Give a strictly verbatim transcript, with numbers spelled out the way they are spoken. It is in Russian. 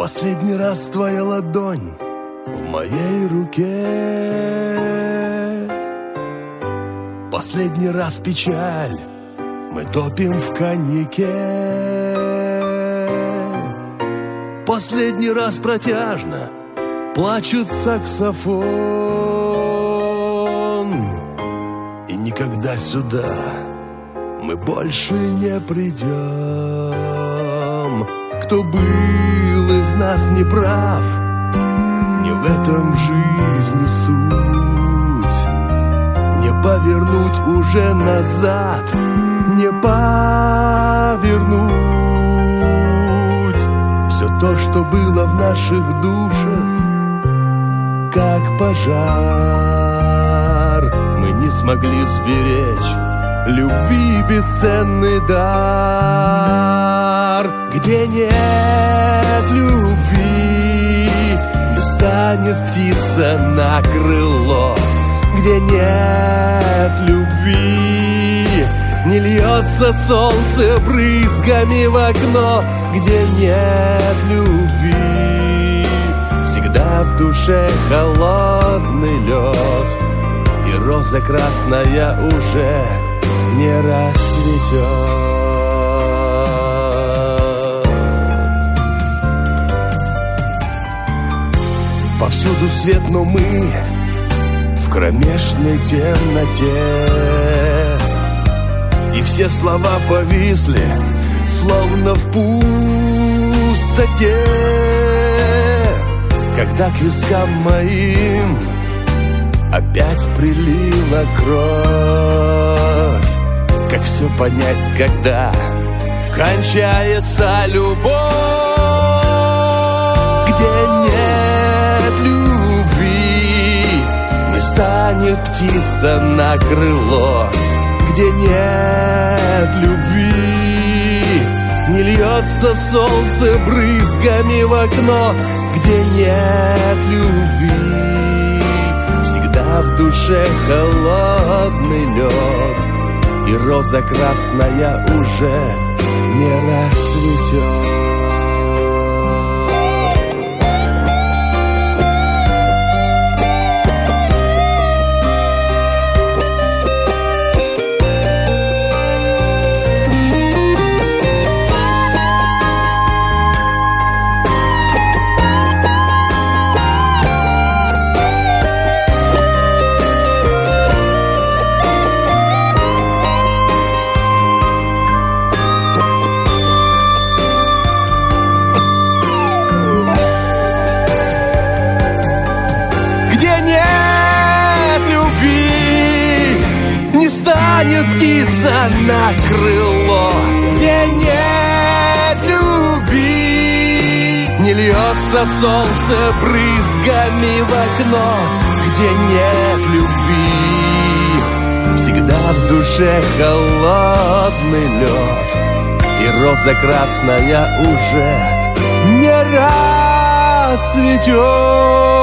Последний раз твоя ладонь в моей руке. Последний раз печаль мы топим в коньяке. Последний раз протяжно плачет саксофон. И никогда сюда мы больше не придем. Кто был из нас неправ, не в этом жизни суть. Не повернуть уже назад, не повернуть. Все то, что было в наших душах, как пожар, мы не смогли сберечь любви бесценный дар. Где нет любви, не станет птица на крыло. Где нет любви, не льется солнце брызгами в окно. Где нет любви, всегда в душе холодный лед, и роза красная уже не расцветет. Повсюду свет, но мы в кромешной темноте, и все слова повисли, словно в пустоте. Когда к вискам моим опять прилила кровь, как все понять, когда кончается любовь? Где нет любви, не станет птица на крыло. Где нет любви, не льется солнце брызгами в окно. Где нет любви, всегда в душе холодный лед, и роза красная уже не расцветет. Станет птица на крыло. Где нет любви, не льется солнце брызгами в окно. Где нет любви, всегда в душе холодный лед, и роза красная уже не расцветет.